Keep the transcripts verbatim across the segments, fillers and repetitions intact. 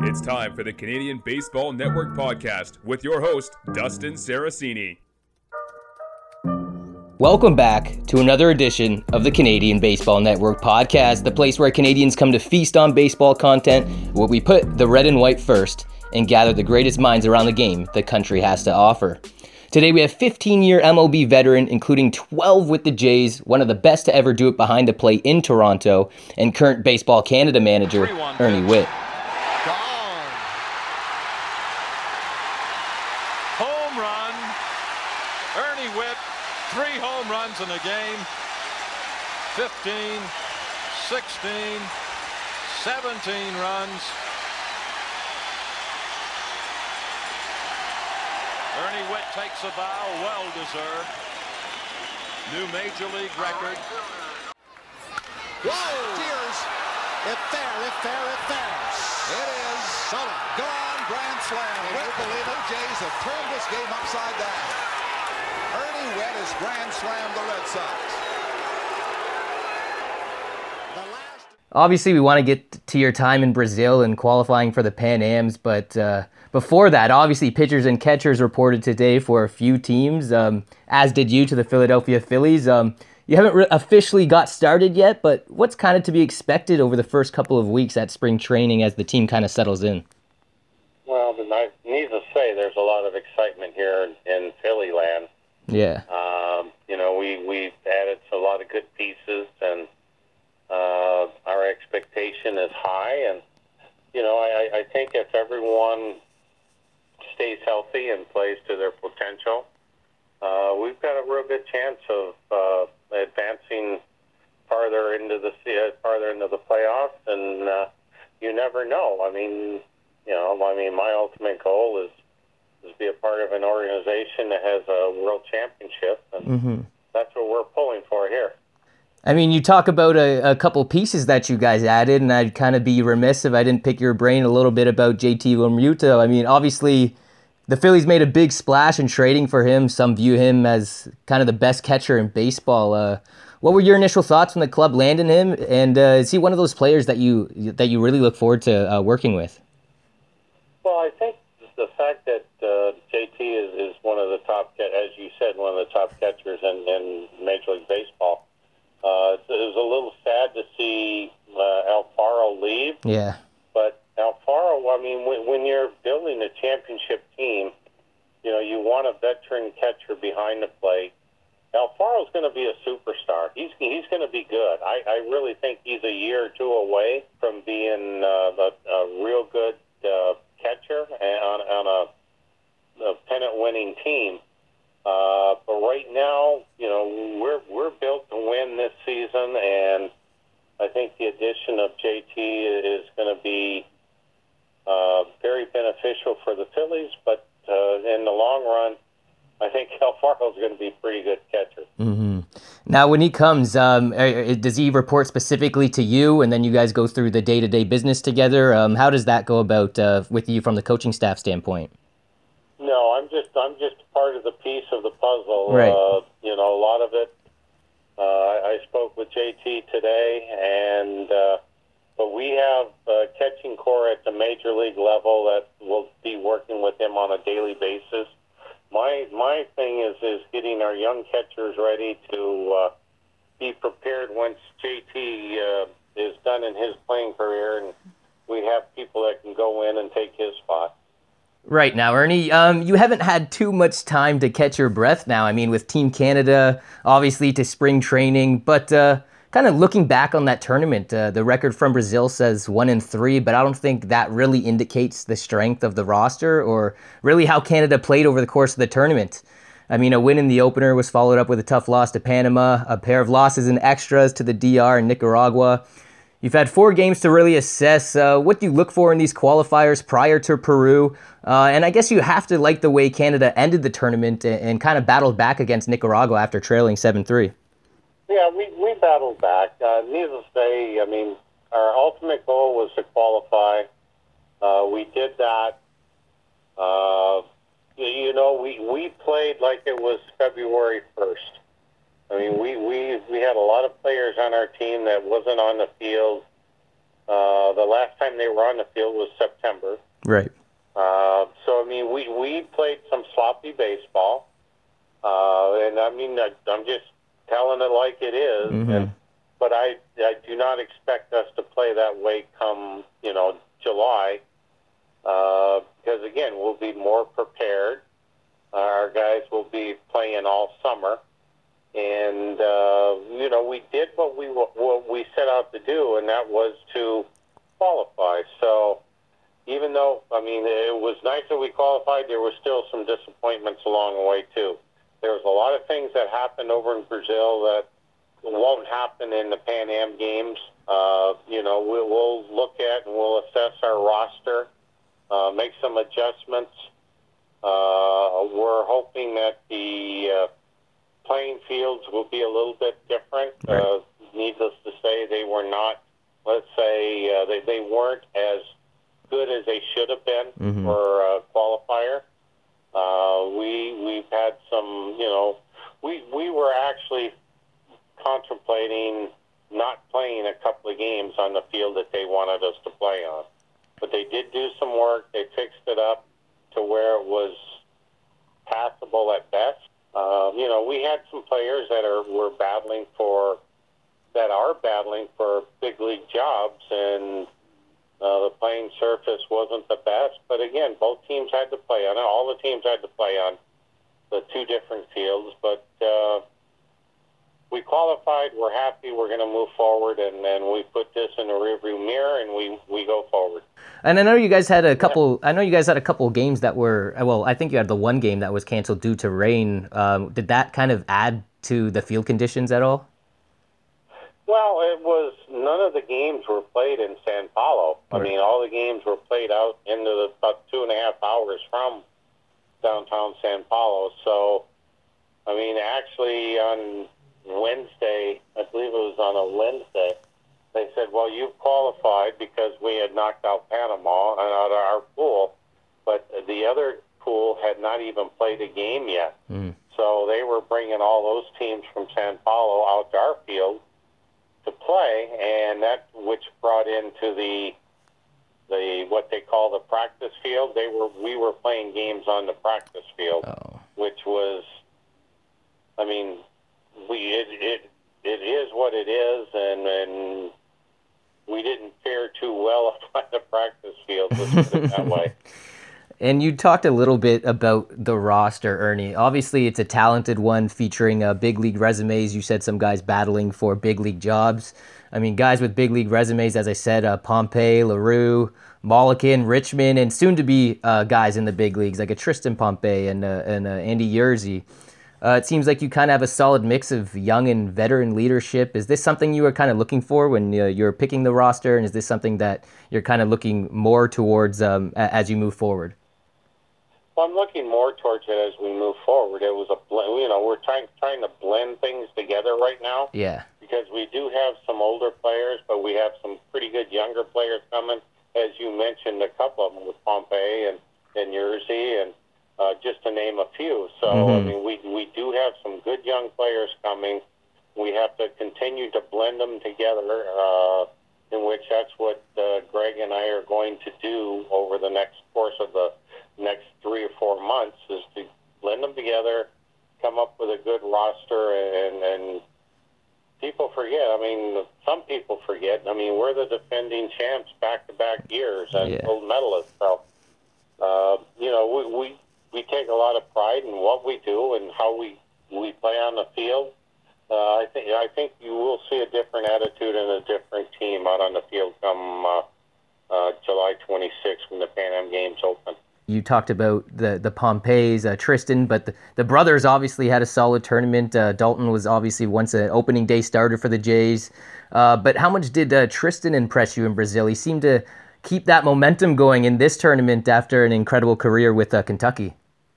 It's time for the Canadian Baseball Network podcast with your host, Dustin Saracini. Welcome back to another edition of the Canadian Baseball Network podcast, the place where Canadians come to feast on baseball content, where we put the red and white first and gather the greatest minds around the game the country has to offer. Today we have fifteen-year M L B veteran, including twelve with the Jays, one of the best to ever do it behind the plate in Toronto, and current Baseball Canada manager, Ernie Whitt. Gone. Home run. Ernie Whitt, three home runs in a game. fifteen, sixteen, seventeen runs. Ernie Whitt takes a bow, well deserved. New major league record. Whoa! Steers. If fair, if fair, if fair. It is Sully. Gone, grand slam. Can you believe it? Jays have turned this game upside down. Ernie Whitt has grand slammed the Red Sox. The last... Obviously, we want to get to your time in Brazil and qualifying for the Pan Ams, but uh, before that, obviously, pitchers and catchers reported today for a few teams, um, as did you to the Philadelphia Phillies. Um, you haven't re- officially got started yet, but what's kind of to be expected over the first couple of weeks at spring training as the team kind of settles in? Well, needless to say, there's a lot of excitement here in Philly land. Yeah. Um, you know, we, we've added a lot of good pieces, and uh, our expectation is high. And, you know, I, I think if everyone stays healthy and plays to their potential, uh, we've got a real good chance of uh, advancing farther into the farther into the playoffs. And uh, you never know. I mean, you know, I mean, my ultimate goal is is to be a part of an organization that has a world championship, and mm-hmm. that's what we're pulling for here. I mean, you talk about a, a couple pieces that you guys added, and I'd kind of be remiss if I didn't pick your brain a little bit about J T Realmuto. I mean, obviously, the Phillies made a big splash in trading for him. Some view him as kind of the best catcher in baseball. Uh, what were your initial thoughts when the club landed him, and uh, is he one of those players that you that you really look forward to uh, working with? Well, I think the fact that uh, J T is, is one of the top, as you said, one of the top catchers in, in Major League Baseball. Uh, it was a little sad to see uh, Alfaro leave. Yeah. But Alfaro, I mean, when, when you're building a championship team, you know, you want a veteran catcher behind the plate. Alfaro's going to be a superstar. He's he's going to be good. I, I really think he's a year or two away from being uh, a, a real good uh, catcher on, on a, a pennant-winning team. Uh, but right now, you know, we're we're built to win this season, and I think the addition of J T is going to be uh, very beneficial for the Phillies. But uh, in the long run, I think Alfaro is going to be a pretty good catcher. Mm-hmm. Now, when he comes, um, does he report specifically to you, and then you guys go through the day-to-day business together? Um, how does that go about uh, with you from the coaching staff standpoint? No, I'm just I'm just part of the piece of the puzzle. Right. Uh, you know, a lot of it. Uh, I, I spoke with J T today, and uh, but we have a catching core at the major league level that will be working with him on a daily basis. My my thing is is getting our young catchers ready to uh, be prepared once J T uh, is done in his playing career, and we have people that can go in and take his spot. Right now, Ernie, um, you haven't had too much time to catch your breath now. I mean, with Team Canada, obviously to spring training, but uh, kind of looking back on that tournament, uh, the record from Brazil says one and three, but I don't think that really indicates the strength of the roster or really how Canada played over the course of the tournament. I mean, a win in the opener was followed up with a tough loss to Panama, a pair of losses in extras to the D R and Nicaragua. You've had four games to really assess uh, what you look for in these qualifiers prior to Peru. Uh, and I guess you have to like the way Canada ended the tournament and, and kind of battled back against Nicaragua after trailing seven three. Yeah, we, we battled back. Uh, needless to say, I mean, our ultimate goal was to qualify. Uh, we did that. Uh, you know, we, we played like it was February first. I mean, we, we, we had a lot of players on our team that wasn't on the field Uh, the last time they were on the field was September. Right. Uh, so, I mean, we, we played some sloppy baseball. Uh, and, I mean, I, I'm just telling it like it is. Mm-hmm. And, but I, I do not expect us to play that way come, you know, July. Uh, because, again, we'll be more prepared. Uh, our guys will be playing all summer. And, uh, you know, we did what we what we set out to do, and that was to qualify. So even though, I mean, it was nice that we qualified, there were still some disappointments along the way, too. There was a lot of things that happened over in Brazil that won't happen in the Pan Am games. Uh, you know, we'll, we'll look at and we'll assess our roster, uh, make some adjustments. Uh, we're hoping that the uh, playing fields will be a little bit different. Right. Uh, needless to say, they were not, let's say, uh, they, they weren't as good as they should have been mm-hmm. for a qualifier. Uh, we, we've had some, you know, we, we were actually contemplating not playing a couple of games on the field that they wanted us to play on. But they did do some work. They fixed it up to where it was passable at best. Uh, you know, we had some players that are were battling for, that are battling for big league jobs, and uh, the playing surface wasn't the best. But again, both teams had to play on it. All the teams had to play on the two different fields. But uh, we qualified. We're happy. We're going to move forward, and then we put this in the rearview mirror, and we, we go forward. And I know you guys had a couple. I know you guys had a couple games that were. Well, I think you had the one game that was canceled due to rain. Um, did that kind of add to the field conditions at all? Well, it was. None of the games were played in San Paulo. I mean, all the games were played out into the, about two and a half hours from downtown San Paulo. So, I mean, actually on Wednesday, I believe it was on a Wednesday, they said, well, you've qualified because we had knocked out Panama and out of our pool, but the other pool had not even played a game yet. Mm. So they were bringing all those teams from San Paulo out to our field to play, and that which brought into the the what they call the practice field. They were we were playing games on the practice field, oh. which was, I mean, we it it, it is what it is, and and we didn't fare too well on the practice field, let's put it that way. And you talked a little bit about the roster, Ernie. Obviously, it's a talented one featuring uh, big league resumes. You said some guys battling for big league jobs. I mean, guys with big league resumes, as I said, uh, Pompey, LaRue, Mollican, Richmond, and soon-to-be uh, guys in the big leagues like a Tristan Pompey and, uh, and uh, Andy Yerzy. Uh, it seems like you kind of have a solid mix of young and veteran leadership. Is this something you were kind of looking for when uh, you're picking the roster, and is this something that you're kind of looking more towards um, as you move forward? Well, I'm looking more towards it as we move forward. It was a, you know, we're trying trying to blend things together right now. Yeah. Because we do have some older players, but we have some pretty good younger players coming. As you mentioned, a couple of them with Pompey and and Yerzy, and uh, just to name a few. So mm-hmm. I mean, we we do have some good young players coming. We have to continue to blend them together. Uh, in which that's what uh, Greg and I are going to do over the next course of the next three or four months, is to blend them together, come up with a good roster, and, and people forget. I mean, some people forget. I mean, we're the defending champs back-to-back years and yeah. gold medalists. So, uh, you know, we, we we take a lot of pride in what we do and how we, we play on the field. Uh, I think I think you will see a different attitude and a different team out on the field come uh, uh, July twenty-sixth when the Pan Am Games open. You talked about the the Pompeys, uh, Tristan, but the, the brothers obviously had a solid tournament. Uh, Dalton was obviously once an opening day starter for the Jays. Uh, but how much did uh, Tristan impress you in Brazil? He seemed to keep that momentum going in this tournament after an incredible career with uh, Kentucky.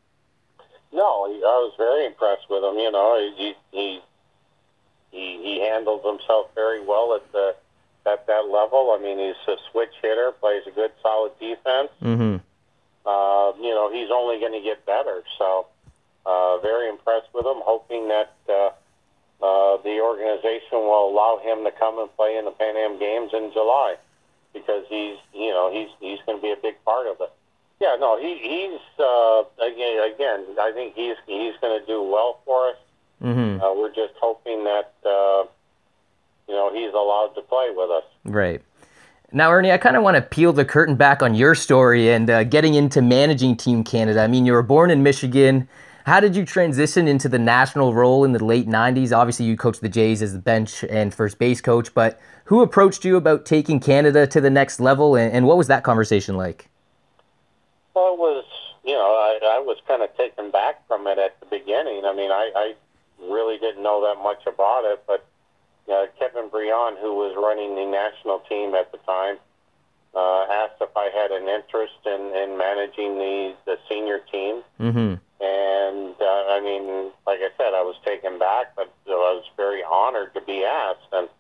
No, I was very impressed with him. You know, he he he, he handled himself very well at the at that level. I mean, he's a switch hitter, plays a good, solid defense. Mm-hmm. Uh, you know, he's only going to get better. So, uh, very impressed with him, hoping that uh, uh, the organization will allow him to come and play in the Pan Am Games in July. because he's, you know, he's he's going to be a big part of it. Yeah, no, he he's uh, again, again. I think he's he's going to do well for us. Mm-hmm. Uh, we're just hoping that uh, you know he's allowed to play with us. Right. Now, Ernie, I kind of want to peel the curtain back on your story and uh, getting into managing Team Canada. I mean, you were born in Michigan. How did you transition into the national role in the late nineties? Obviously, you coached the Jays as the bench and first base coach, but who approached you about taking Canada to the next level, and, and what was that conversation like? Well, it was, you know, I, I was kind of taken back from it at the beginning. I mean, I, I really didn't know that much about it, but uh, Kevin Brion, who was running the national team at the time, uh, asked if I had an interest in, in managing the, the senior team. Mm-hmm. And, uh, I mean, like I said, I was taken back, but I was very honored to be asked. And,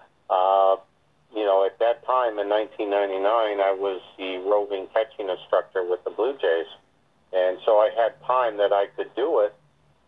uh, you know, at that time in nineteen ninety-nine, I was the roving catching instructor with the Blue Jays. And so I had time that I could do it.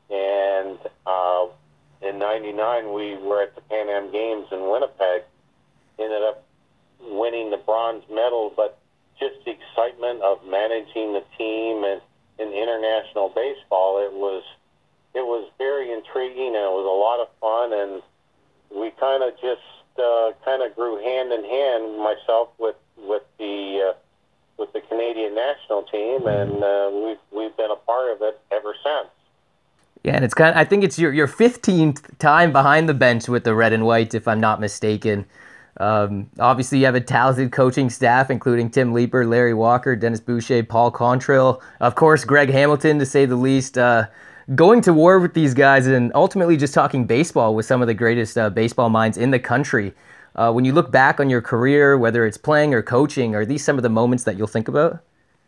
And uh, in ninety-nine, we were at the Pan Am Games in Winnipeg, ended up winning the bronze medal, but just the excitement of managing the team and in international baseball, it was it was very intriguing, and it was a lot of fun, and we kind of just uh, kind of grew hand in hand, myself with with the uh, with the Canadian national team, and uh, we've we've been a part of it ever since. Yeah, and it's kind of, I think it's your your fifteenth time behind the bench with the Red and White, if I'm not mistaken. Um, obviously, you have a talented coaching staff, including Tim Leeper, Larry Walker, Dennis Boucher, Paul Contrail, of course, Greg Hamilton, to say the least. Uh, going to war with these guys and ultimately just talking baseball with some of the greatest uh, baseball minds in the country. Uh, when you look back on your career, whether it's playing or coaching, are these some of the moments that you'll think about?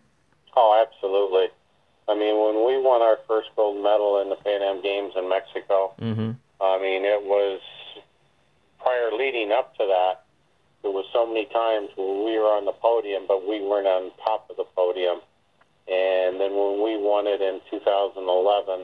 Oh, absolutely. I mean, when we won our first gold medal in the Pan Am Games in Mexico, Mm-hmm. I mean, it was prior leading up to that, there was so many times where we were on the podium, but we weren't on top of the podium. And then when we won it in two thousand eleven,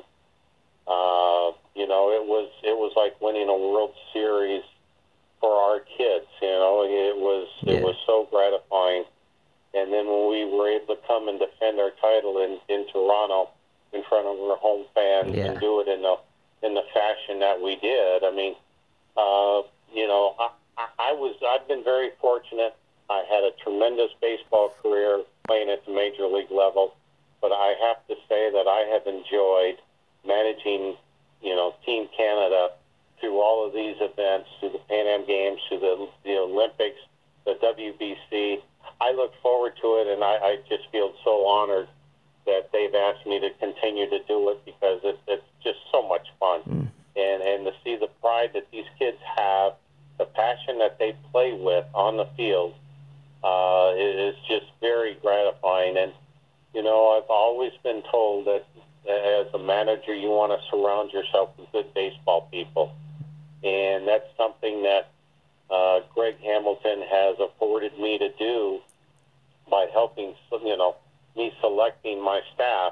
uh, you know, it was it was like winning a World Series for our kids. You know, it was Yeah. it was so gratifying. And then when we were able to come and defend our title in, in Toronto in front of our home fans Yeah. and do it in the in the fashion that we did, I mean, uh, you know, I, I was I've been very fortunate. I had a tremendous baseball career playing at the major league level, but I have to say that I have enjoyed managing, you know, Team Canada through all of these events, through the Pan Am Games, through the, the Olympics, the W B C. I look forward to it, and I, I just feel so honored that they've asked me to continue to do it because it, it's just so much fun. Mm. And, and to see the pride that these kids have, the passion that they play with on the field, uh, is just very gratifying. And, you know, I've always been told that as a manager, you want to surround yourself with good baseball people. And that's something that uh, Greg Hamilton has afforded me to do by helping, you know, me selecting my staff.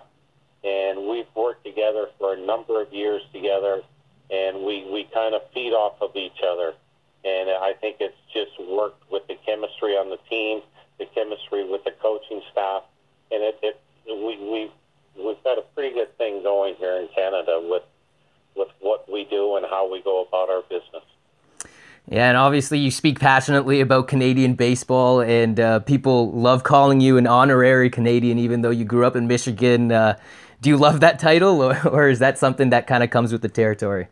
And we've worked together for a number of years together, and we, we kind of feed off of each other. And I think it's just worked with the chemistry on the team, the chemistry with the coaching staff, and it, it we we we've got a pretty good thing going here in Canada with with what we do and how we go about our business. Yeah, and obviously you speak passionately about Canadian baseball, and uh, people love calling you an honorary Canadian, even though you grew up in Michigan. Uh, do you love that title, or, or is that something that kind of comes with the territory?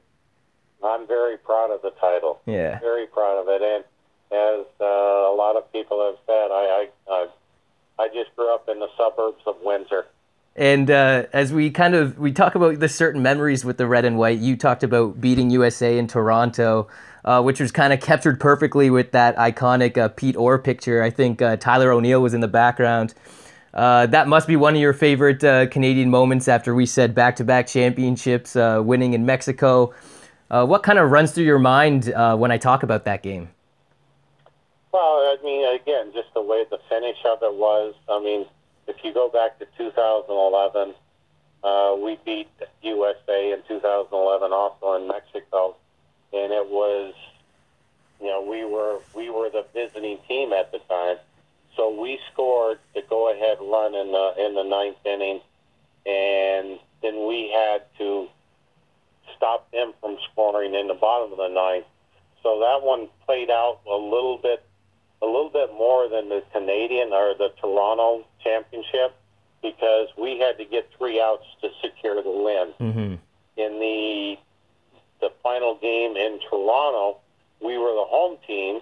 I'm very proud of the title. Yeah. Very proud of it. And as uh, a lot of people have said, I, I, I, I just grew up in the suburbs of Windsor. And uh, as we kind of, we talk about the certain memories with the Red and White, you talked about beating U S A in Toronto, uh, which was kind of captured perfectly with that iconic uh, Pete Orr picture. I think uh, Tyler O'Neill was in the background. Uh, that must be one of your favorite uh, Canadian moments after we said back-to-back championships, uh, winning in Mexico. Uh, what kind of runs through your mind uh, when I talk about that game? Well, I mean, again, just the way the finish of it was. I mean, if you go back to two thousand eleven, uh, we beat U S A in two thousand eleven also in Mexico, and it was You know, we were we were the visiting team at the time, so we scored the go-ahead run in the in the ninth inning, and then we had to stop them from scoring in the bottom of the ninth. So that one played out a little bit, a little bit more than the Canadian or the Toronto championship, because we had to get three outs to secure the win. Mm-hmm. In the the final game in Toronto, we were the home team,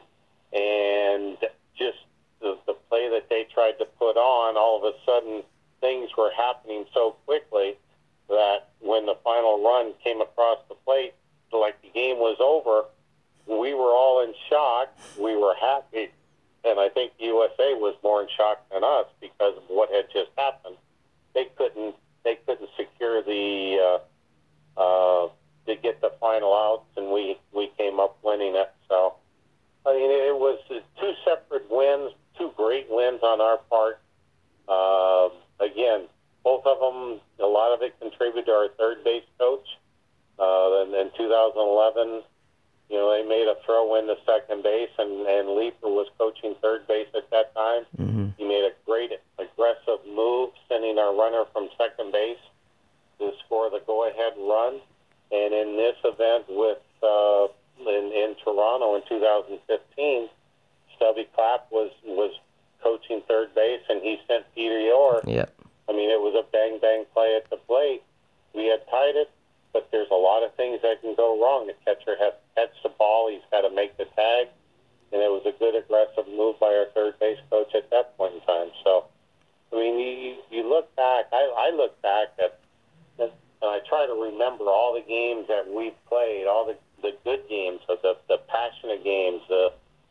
and just the, the play that they tried to put on, all of a sudden things were happening so quickly that when the final run came across the plate, like the game was over, we were all in shock. We were happy, and I think U S A was more in shock than us because of what had just happened. They couldn't they couldn't secure the uh, uh, to get the final outs, and we, we came up winning it. So, I mean, it was two separate wins, two great wins on our part. Uh, again, both of them, a lot of it contributed to our third base coach. Uh, and in two thousand eleven, you know, they made a throw in to second base, and, and Leeper was coaching third base at that time. Mm-hmm. He made a great aggressive move, sending our runner from second base to score the go-ahead run. And in this event with uh, in, in Toronto in two thousand fifteen, Stubby Clapp was, was coaching third base, and he sent Peter Yore. Yep. I mean, it was a bang-bang play at the plate. We had tied it, but there's a lot of things that can go wrong. The catcher has catch the ball. He's got to make the tag. And it was a good aggressive move by our third base coach at that point in time. So, I mean, you, you look back, I, I look back at, at and I try to remember all the games that we played, all the, the good games, the, the passionate games, the,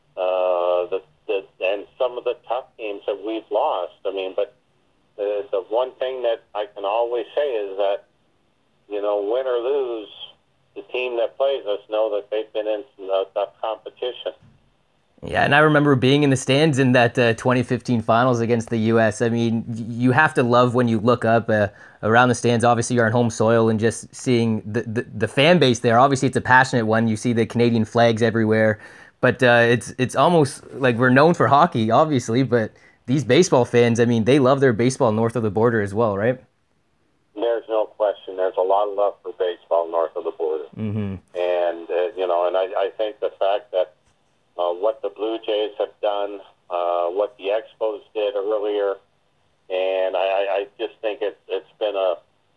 uh, the, the, and some of the tough games that we've lost. I mean, but the, the one thing that I can always say is that, you know, win or lose, the team that plays us know that they've been in some uh, tough competition. Yeah, and I remember being in the stands in that uh, twenty fifteen finals against the U S. I mean, you have to love when you look up uh, around the stands. Obviously, you're on home soil, and just seeing the, the, the fan base there. Obviously, it's a passionate one. You see the Canadian flags everywhere. But uh, it's it's almost like we're known for hockey, obviously, but these baseball fans, I mean, they love their baseball north of the border as well, right? There's no question. There's a lot of love for baseball north of the border. Mm-hmm. And, uh, you know, and I, I think the fact that uh, what the Blue Jays have done, uh, what the Expos did earlier, and I, I just think it's it's been a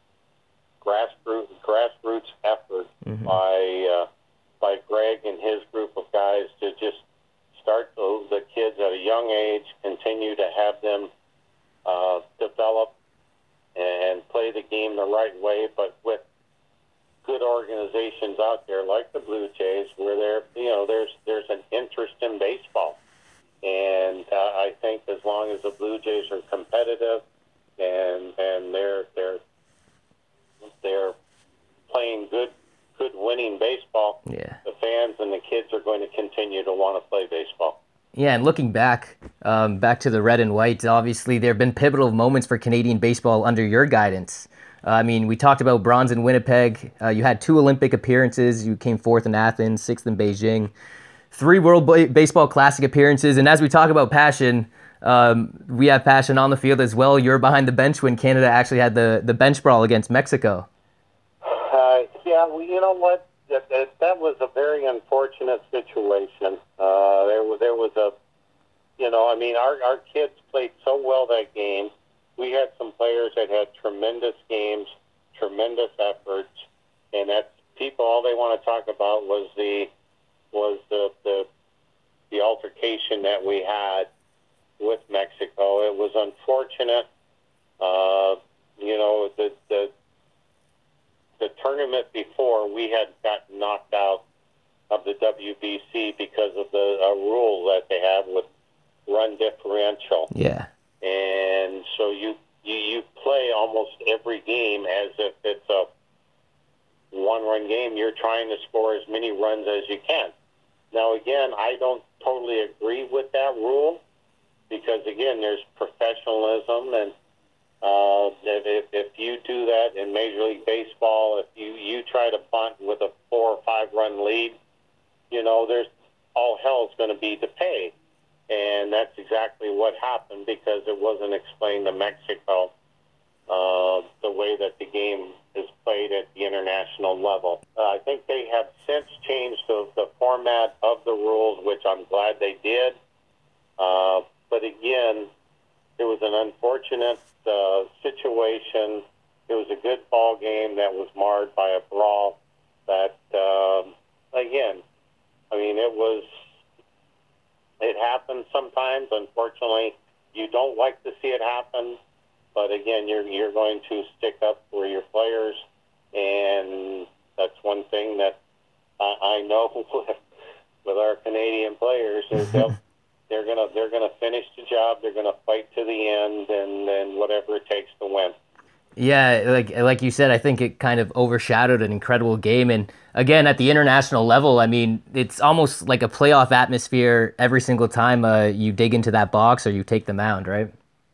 grassroots grassroots effort mm-hmm. by uh, by Greg and his group of guys to just start the, the kids at a young age, continue to have them uh, develop and play the game the right way, but with good organizations out there like the Blue Jays, where there, you know, there's there's an interest in baseball, and uh, I think as long as the Blue Jays are competitive and and they're they're they're playing good good winning baseball, yeah, the fans and the kids are going to continue to want to play baseball. Yeah, and looking back, um, back to the red and white, obviously there have been pivotal moments for Canadian baseball under your guidance. Uh, I mean, we talked about bronze in Winnipeg. Uh, you had two Olympic appearances. You came fourth in Athens, sixth in Beijing, three World Ba- Baseball Classic appearances. And as we talk about passion, um, we have passion on the field as well. You're behind the bench when Canada actually had the, the bench brawl against Mexico. Uh, yeah, well, you know what? That, that, that was a very unfortunate situation. Uh, there was there was a, you know, I mean, our, our kids played so well that game. We had some players that had tremendous games, tremendous efforts, and that's people. All they want to talk about was the was the the, the altercation that we had with Mexico. It was unfortunate. Uh, you know, the the the tournament before, we had gotten knocked out of the W B C because of the uh, rule that they have with run differential. Yeah. And so you, you you play almost every game as if it's a one-run game. You're trying to score as many runs as you can. Now, again, I don't totally agree with that rule because, again, there's professionalism. And uh, if, if you do that in Major League Baseball, if you, you try to bunt with a four or five-run lead, you know, there's all hell's going to be to pay. And that's exactly what happened because it wasn't explained to Mexico uh, the way that the game is played at the international level. Uh, I think they have since changed the, the format of the rules, which I'm glad they did. Uh, but again, it was an unfortunate uh, situation. It was a good ball game that was marred by a brawl that, um, again, I mean, it was, it happens sometimes. Unfortunately, you don't like to see it happen. But again, you're you're going to stick up for your players, and that's one thing that I, I know with, with our Canadian players is they'll, they're gonna they're gonna finish the job. They're gonna fight to the end, and, and whatever it takes to win. Yeah, like like you said, I think it kind of overshadowed an incredible game. And again, at the international level, I mean, it's almost like a playoff atmosphere every single time uh, you dig into that box or you take the mound, right?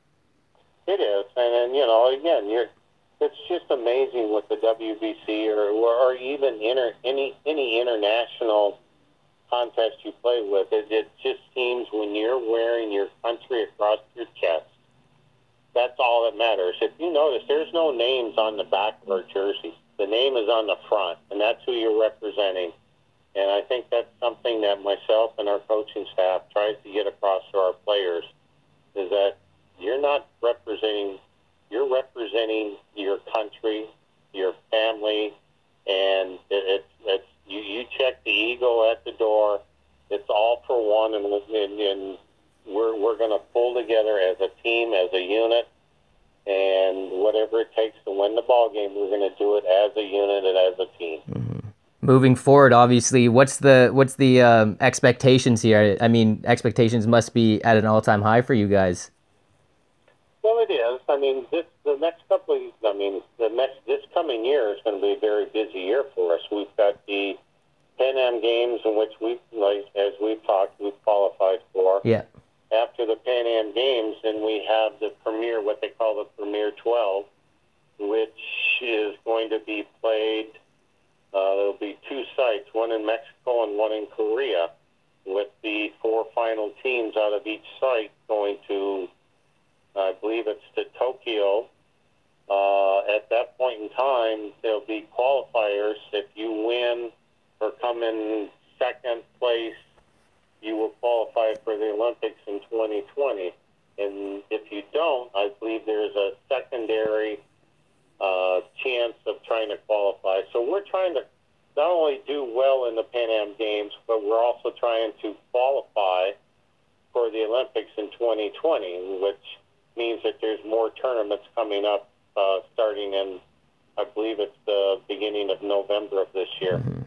It is, and, and you know, again, you're, it's just amazing with the W B C or or even inter, any any international contest you play with. It, it just seems when you're wearing your country across your chest, that's all that matters. If you notice, there's no names on the back of our jersey. The name is on the front, and that's who you're representing. And I think that's something that myself and our coaching staff tries to get across to our players, is that you're not representing, you're representing your country, your family, and it, it's, it's you, you check the ego at the door. It's all for one, and, and, and we're we're going to pull together as a team, as a unit, and whatever it takes to win the ball game, we're going to do it as a unit and as a team. Mm-hmm. Moving forward, obviously, what's the what's the um, expectations here? I mean, expectations must be at an all-time high for you guys. Well, it is. I mean, this the next couple of, I mean, the next this coming year is going to be a very busy year for us. We've got the Pan Am Games, in which we, like as we've talked, we've qualified for. Yeah. After the Pan Am Games, then we have the Premier, what they call the Premier twelve, which is going to be played. Uh, there'll be two sites, one in Mexico and one in Korea, with the four final teams out of each site going to, I believe it's to Tokyo. Uh, at that point in time, there'll be qualifiers. If you win or come in second place, you will qualify for the Olympics in twenty twenty. And if you don't, I believe there's a secondary uh, chance of trying to qualify. So we're trying to not only do well in the Pan Am Games, but we're also trying to qualify for the Olympics in twenty twenty, which means that there's more tournaments coming up uh, starting in, I believe it's the beginning of November of this year. Mm-hmm.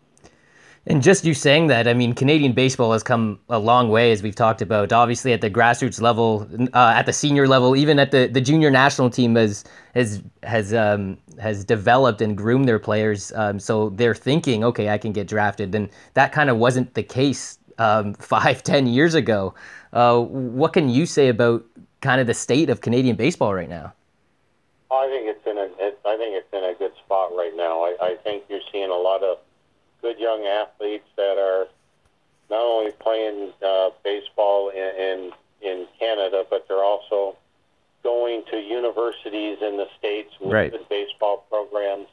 And just you saying that, I mean, Canadian baseball has come a long way, as we've talked about. Obviously, at the grassroots level, uh, at the senior level, even at the, the junior national team has has has um, has developed and groomed their players. Um, so they're thinking, okay, I can get drafted, and that kind of wasn't the case um, five, ten years ago. Uh, what can you say about kind of the state of Canadian baseball right now? I think it's in a it, I think it's in a good spot right now. I, I think you're seeing a lot of good young athletes that are not only playing uh, baseball in, in in Canada, but they're also going to universities in the States with right. good baseball programs.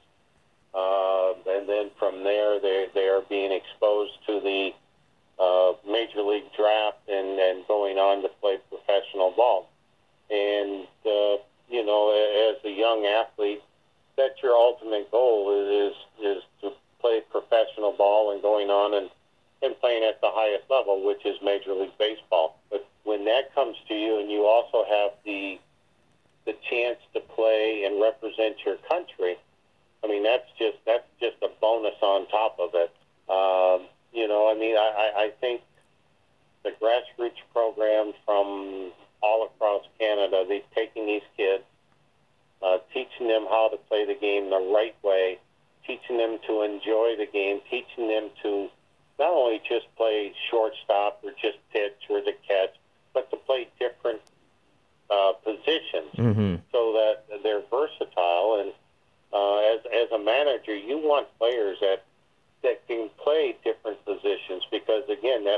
Uh, and then from there, they they are being exposed to the uh, Major League draft and, and going on to play professional ball. And, uh, you know, as a young athlete, that's your ultimate goal is is to play professional ball and going on and, and playing at the highest level, which is Major League Baseball. But when that comes to you and you also have the the chance to play and represent your country, I mean, that's just that's just a bonus on top of it. Um, you know, I mean, I, I think the grassroots program from all across Canada, they've taken these kids, uh, teaching them how to play the game the right way, teaching them to enjoy the game, teaching them to not only just play shortstop or just pitch or to catch, but to play different uh, positions mm-hmm. so that they're versatile. And uh, as as a manager, you want players that that can play different positions because, again, that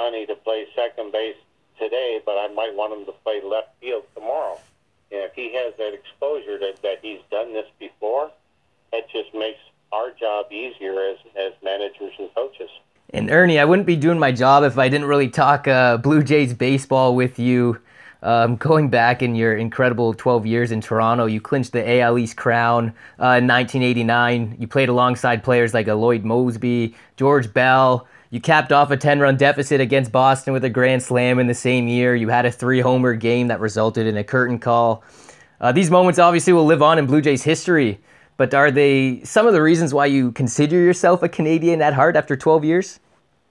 Ohtani to play second base today, but I might want him to play left field tomorrow. And if he has that exposure that, that he's done this before, that just makes our job easier as, as managers and coaches. And Ernie, I wouldn't be doing my job if I didn't really talk uh, Blue Jays baseball with you. Um, going back in your incredible twelve years in Toronto, you clinched the A L East crown uh, in nineteen eighty-nine. You played alongside players like Lloyd Moseby, George Bell. You capped off a ten-run deficit against Boston with a grand slam in the same year. You had a three-homer game that resulted in a curtain call. Uh, these moments obviously will live on in Blue Jays history, but are they some of the reasons why you consider yourself a Canadian at heart after twelve years?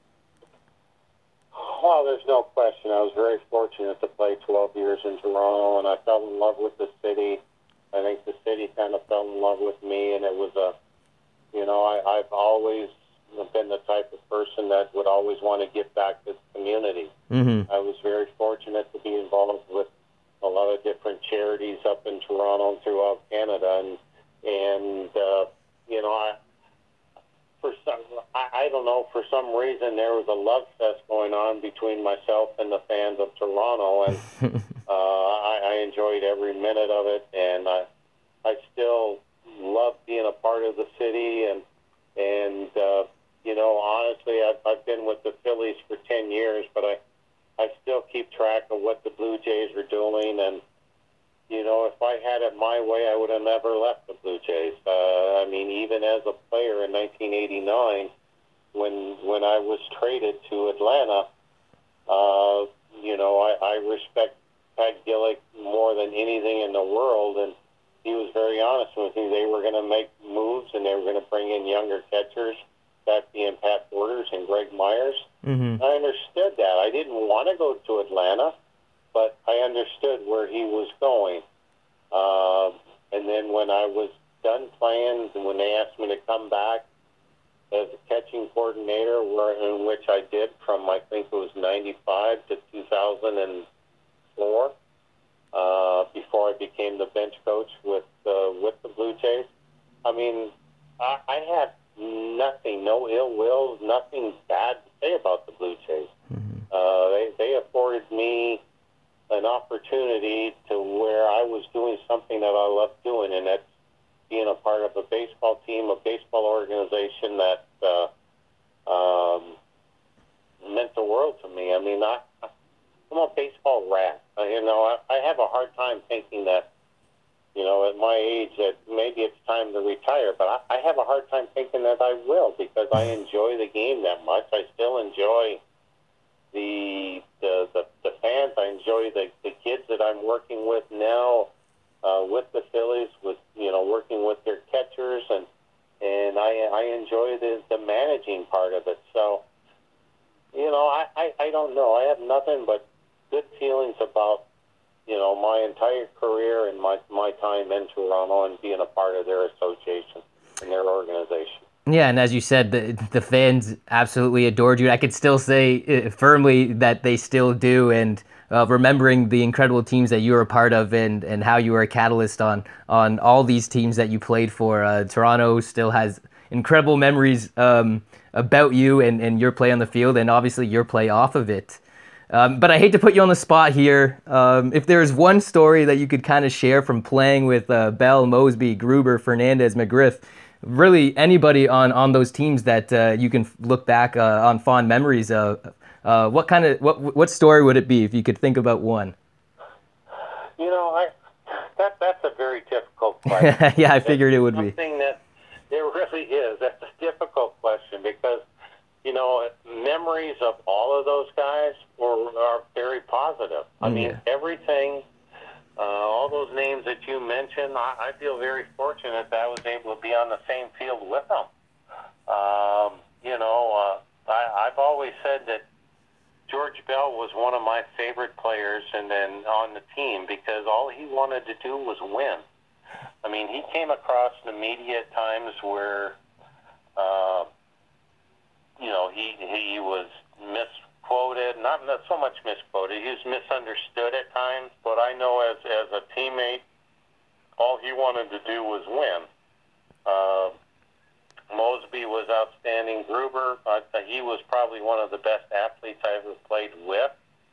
Well, there's no question. I was very fortunate to play twelve years in Toronto, and I fell in love with the city. I think the city kind of fell in love with me, and it was a, you know, I, I've always been the type of person that would always want to give back to the community. Mm-hmm. I was very fortunate to be involved with a lot of different charities up in Toronto and throughout Canada, and and uh, you know, I. For some, I, I don't know, for some reason there was a love fest going on between myself and the fans of Toronto, and uh, I, I enjoyed every minute of it, and I, I still love being a part of the city, and, and uh, you know, honestly, I've, I've been with the Phillies for ten years, but I, I still keep track of what the Blue Jays are doing, and you know, if I had it my way, I would have never left the Blue Jays. Uh, I mean, even as a player in nineteen eighty-nine, when when I was traded to Atlanta, uh, you know, I, I respect Pat Gillick more than anything in the world, and he was very honest with me. They were going to make moves, and they were going to bring in younger catchers, that being Pat Borders and Greg Myers. Mm-hmm. I understood that. I didn't want to go to Atlanta, but I understood where he was going. Uh, and then when I was done playing, and when they asked me to come back as a catching coordinator, where, in which I did from, I think it was ninety-five to two thousand four, uh, before I became the bench coach with uh, with the Blue Jays. I mean, I, I had nothing, no ill will, nothing bad to say about the Blue Jays. Mm-hmm. Uh, they, they afforded me an opportunity to where I was doing something that I love doing, and that's being a part of a baseball team, a baseball organization that uh, um, meant the world to me. I mean, I, I'm a baseball rat. Uh, you know, I, I have a hard time thinking that, you know, at my age that maybe it's time to retire, but I, I have a hard time thinking that I will, because I enjoy the game that much. I still enjoy the the, the, the fans. I enjoy the, the kids that I'm working with now, uh, with the Phillies, with, you know, working with their catchers, and and I I enjoy the, the managing part of it. So, you know, I, I, I don't know. I have nothing but good feelings about, you know, my entire career and my, my time in Toronto and being a part of their association and their organization. Yeah, and as you said, the the fans absolutely adored you. I could still say uh, firmly that they still do, and uh, remembering the incredible teams that you were a part of, and, and how you were a catalyst on on all these teams that you played for. Uh, Toronto still has incredible memories um, about you and, and your play on the field, and obviously your play off of it. Um, but I hate to put you on the spot here. Um, if there's one story that you could kind of share from playing with uh, Bell, Moseby, Gruber, Fernandez, McGriff, really anybody on, on those teams that uh, you can look back uh, on fond memories of, uh, what kind of what what story would it be if you could think about one? You know, I that that's a very difficult question. Yeah, I figured it's it would something be. Something that it really is. That's a difficult question because, you know, memories of all of those guys were are very positive. I Mm, mean, yeah. everything. Uh, all those names that you mentioned, I, I feel very fortunate that I was able to be on the same field with them. Um, you know, uh, I, I've always said that George Bell was one of my favorite players and then on the team because all he wanted to do was win. I mean, he came across the media at times where, uh, you know, he he was misquoted, not, not so much misquoted, he was misunderstood at times, but I know as, as a teammate, all he wanted to do was win. Uh, Moseby Ruby was outstanding. Gruber, uh, he was probably one of the best athletes I ever played with.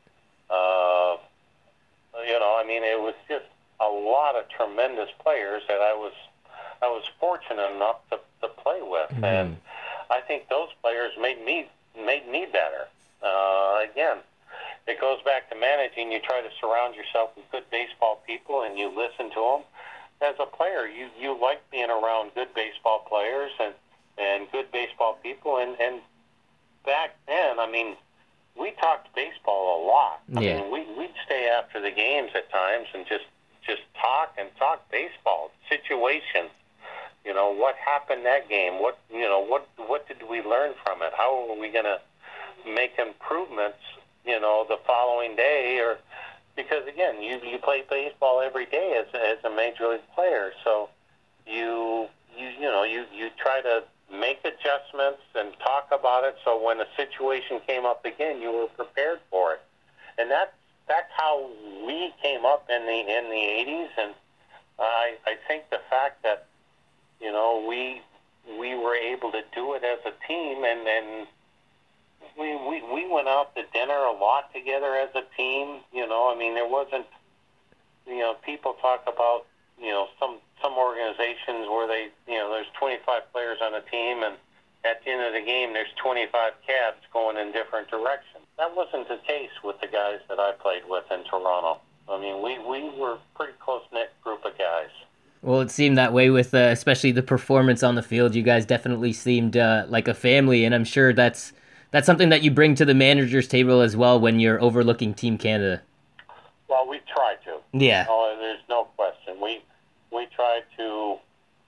Uh, you know, I mean, it was just a lot of tremendous players that I was I was fortunate enough to, to play with, mm-hmm. and I think those players made me made me better. Uh, again, it goes back to managing. You try to surround yourself with good baseball people, and you listen to them. As a player, you, you like being around good baseball players and, and good baseball people. And, and back then, I mean, we talked baseball a lot. I yeah. mean, we, we'd stay after the games at times and just, just talk and talk baseball, situations. You know, what happened that game? What, you know, what, what did we learn from it? How are we going to make improvements, you know, the following day? Or because, again, you, you play baseball every day as, as a major league player. So you, you, you know, you, you try to make adjustments and talk about it. So when a situation came up again, you were prepared for it. And that's, that's how we came up in the, in the eighties. And I, I think the fact that, you know, we, we were able to do it as a team, and then we, we, we went out to dinner a lot together as a team. You know, I mean, there wasn't, you know, people talk about, you know, some, some organizations where they, you know, there's twenty-five players on a team, and at the end of the game, there's twenty-five cabs going in different directions. That wasn't the case with the guys that I played with in Toronto. I mean, we, we were a pretty close-knit group of guys. Well, it seemed that way with uh, especially the performance on the field. You guys definitely seemed uh, like a family, and I'm sure that's that's something that you bring to the manager's table as well when you're overlooking Team Canada. Well, we try to. Yeah. Oh, there's no question. We we try to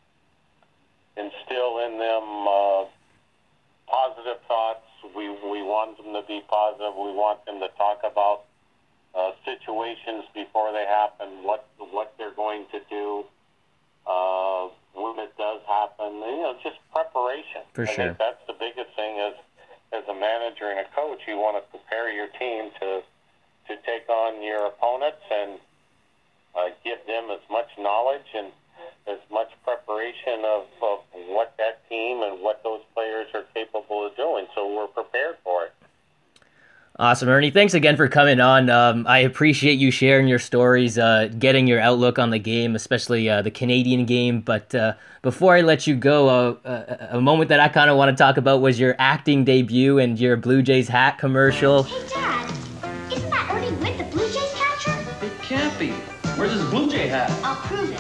instill in them uh, positive thoughts. We we want them to be positive. We want them to talk about uh, situations before they happen, what what they're going to do. Uh, when it does happen, you know, just preparation. For I sure. think that's the biggest thing as as a manager and a coach. You want to prepare your team to to take on your opponents and uh, give them as much knowledge and as much preparation of, of what that team and what those players are capable of doing. So we're prepared for it. Awesome, Ernie. Thanks again for coming on. Um, I appreciate you sharing your stories, uh, getting your outlook on the game, especially uh, the Canadian game. But uh, before I let you go, uh, a, a moment that I kind of want to talk about was your acting debut and your Blue Jays hat commercial. Hey, Dad, isn't that Ernie Whitt, the Blue Jays catcher? It can't be. Where's his Blue Jay hat? I'll prove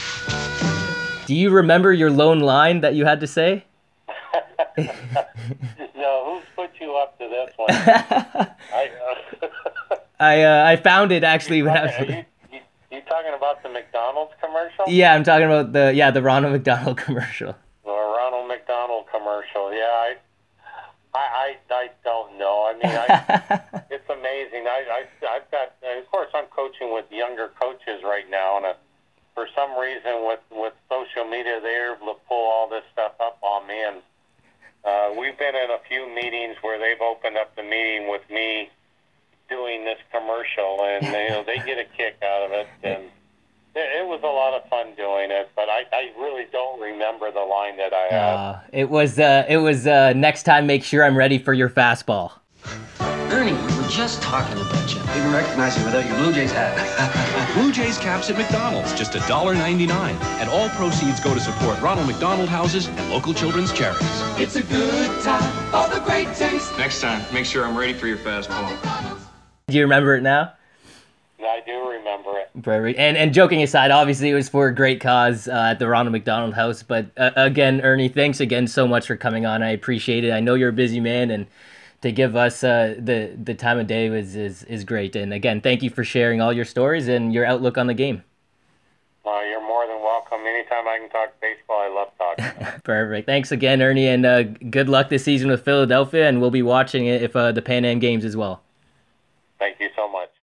it. Do you remember your lone line that you had to say? No, who's put you up to this one? I, uh, I uh, I found it actually when I was. Are you, you, you talking about the McDonald's commercial? Yeah, I'm talking about the yeah the Ronald McDonald commercial. The Ronald McDonald commercial. Yeah, I I I, I don't know. I mean, I, it's amazing. I, I I've got. Of course, I'm coaching with younger coaches right now, and uh, for some reason, with with social media, they're able to pull all this stuff up on me. And Uh, we've been in a few meetings where they've opened up the meeting with me doing this commercial, and you know, they get a kick out of it. And it, it was a lot of fun doing it, but I, I really don't remember the line that I had. Uh, it was uh, it was uh, next time, make sure I'm ready for your fastball. Ernie, we were just talking about you. Didn't recognize you without your Blue Jays hat. Blue Jays caps at McDonald's, just one dollar ninety-nine. And all proceeds go to support Ronald McDonald Houses and local children's charities. It's a good time for the great taste. Next time, make sure I'm ready for your fastball. Do you remember it now? I do remember it. Perfect. And and joking aside, obviously it was for a great cause uh, at the Ronald McDonald House. But uh, again, Ernie, thanks again so much for coming on. I appreciate it. I know you're a busy man, and to give us uh, the the time of day was is is great. And again, thank you for sharing all your stories and your outlook on the game. Uh, you're more than welcome. Anytime I can talk baseball, I love talking. Perfect. Thanks again, Ernie, and uh, good luck this season with Philadelphia. And we'll be watching it if uh, the Pan Am games as well.